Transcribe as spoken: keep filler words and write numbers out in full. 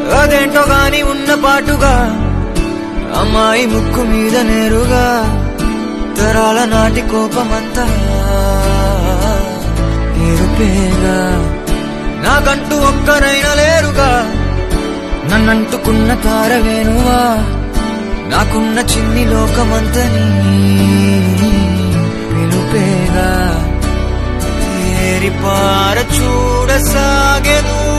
అదేంటో గాని ఉన్న పాటుగా అమ్మాయి ముక్కు మీద నేరుగా తరాల నాటి కోపమంతా ఏరుపేగా నాకంటూ ఒక్కనైనా లేరుగా నన్నంటుకున్న తారవేనువా నాకున్న చిన్ని లోకమంతని పిలుపేగా ఏరిపార చూడసాగెను